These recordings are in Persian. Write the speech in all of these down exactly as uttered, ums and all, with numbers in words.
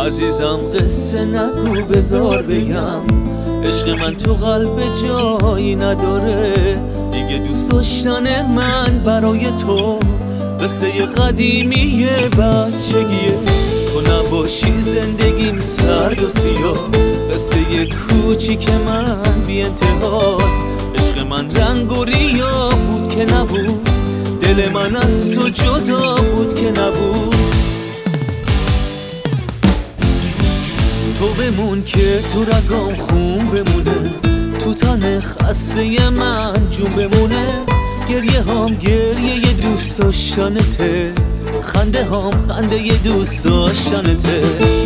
عزیزم قصه نگو بذار بگم، عشق من تو قلب جایی نداره دیگه. دوست داشتن من برای تو قصه قدیمی بچگیه. تو نباشی زندگیم سرد و سیاه، قصه کوچیک من بی انتهاست. عشق من رنگ و ریا بود که نبود، دل من از تو جدا بود که نبود. تو بمون که تو رگام خون بمونه، تو تن خسته من جون بمونه. گریه هام گریه ی دوست داشتنته، خنده هام خنده ی دوست داشتنته.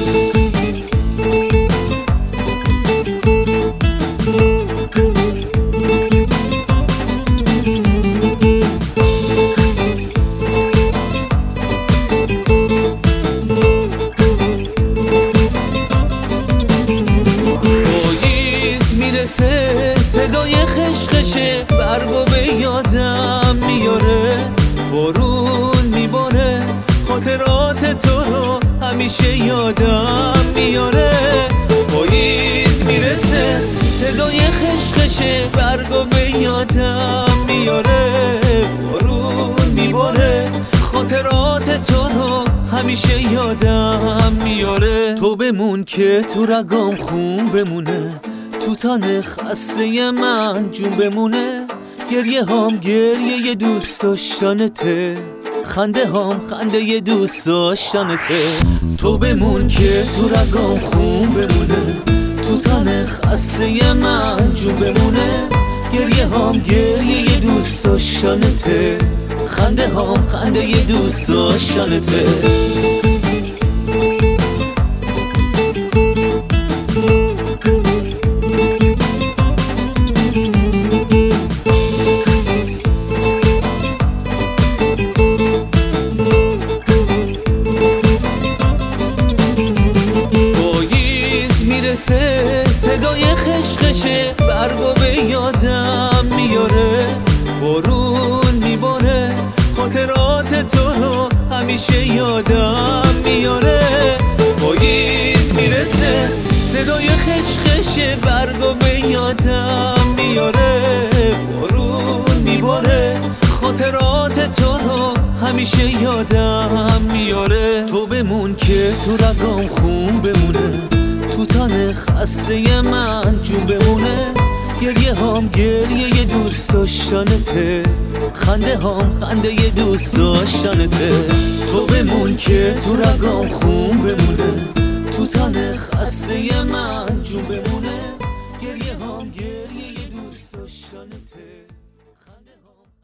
صدای خشخشه برگو به یادم میاره، بارون میباره خاطرات تو رو همیشه یادم میاره. پاییز میرسه صدای خشخشه برگو به یادم میاره، بارون میباره خاطرات تو رو همیشه یادم میاره. تو بمون که تو رگام خون بمونه، تو تن خسته من جون بمونه. گریه هام گریه ی دوست داشتنته، خنده هام خنده ی دوست داشتنته. تو بمون که تو رگام خون بمونه، تو تن خسته من جون بمونه. گریه هام گریه ی دوست داشتنته، خنده هام خنده ی دوست داشتنته. صدای خشخشه برگو به یادم میاره، بارون میباره خاطرات تو رو همیشه یادم میاره. پاییز میرسه صدای خشخشه برگو به یادم میاره، بارون میباره خاطرات تو رو همیشه یادم میاره. تو بمون که تو رگام خون بمونه، تو تن خسته من جون بمونه. گریه هام گریه ی دوست داشتنته، خنده هام خنده ی دوست داشتنته. تو بمون که تو رگام خون بمونه، تو تن خسته من جون بمونه. گریه هام گریه ی دوست داشتنته، خنده هام